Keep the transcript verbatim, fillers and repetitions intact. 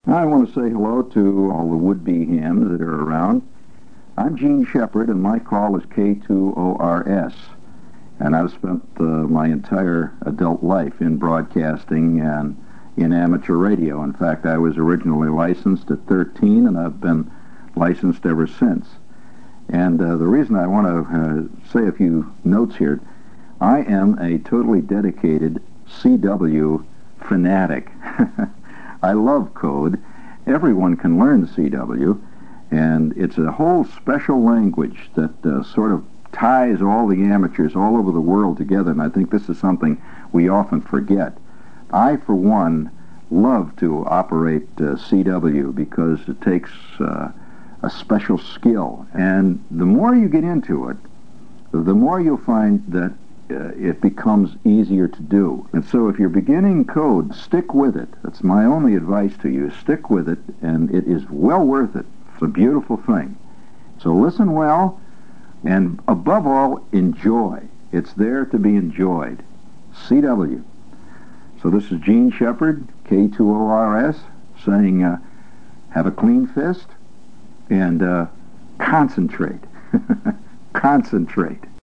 I want to say hello to all the would-be hams that are around. I'm Gene Shepard, and my call is K two O R S. And I've spent uh, my entire adult life in broadcasting and in amateur radio. In fact, I was originally licensed at thirteen, and I've been licensed ever since. And uh, the reason I want to uh, say a few notes here, I am a totally dedicated C W fanatic. I love code. Everyone can learn C W, and it's a whole special language that uh, sort of ties all the amateurs all over the world together, and I think this is something we often forget. I, for one, love to operate uh, C W because it takes uh, a special skill, and the more you get into it, the more you'll find that uh, it becomes easier to do. And so if you're beginning code, stick with it. That's my only advice to you. Stick with it, and it is well worth it. It's a beautiful thing. So listen well, and above all, enjoy. It's there to be enjoyed. C W. So this is Gene Shepard, K two O R S, saying uh, have a clean fist and uh, concentrate. Concentrate.